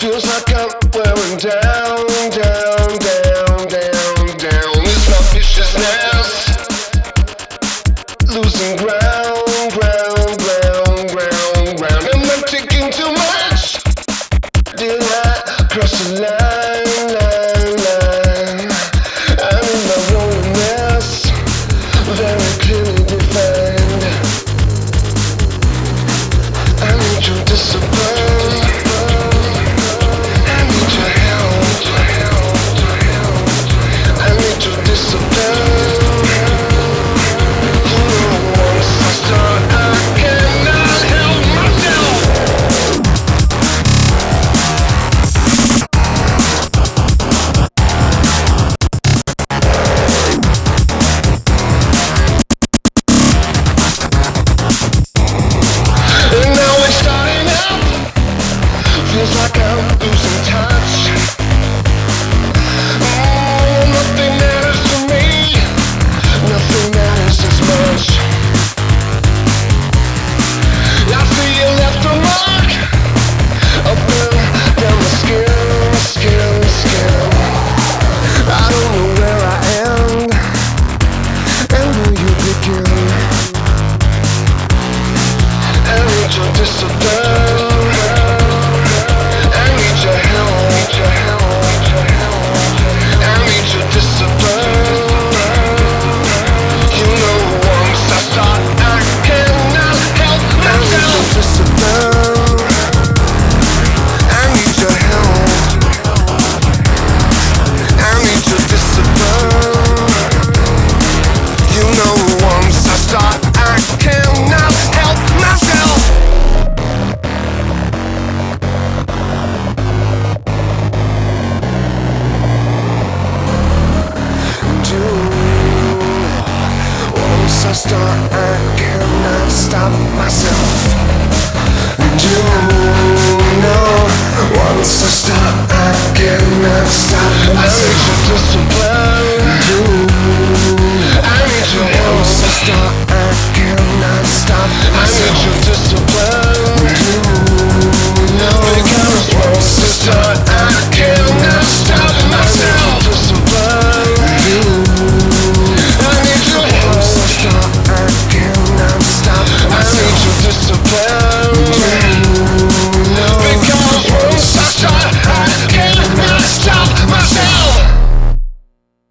Feels like I'm wearing down, down, down, down, down. It's my viciousness, losing ground, ground, ground, ground, ground. Am I taking too much? Did I cross the line, line, line? I'm in my loneliness, very clearly defined. I need your discipline. Feels like I'm losing touch. Nothing matters to me. Nothing matters as much. I see you left a mark up and down my skin, skin, skin. I don't know where I end and where you begin. I need your discipline. I start, I cannot stop myself. And you know, once I stop, I cannot stop myself. I need your discipline. I need your once I stop.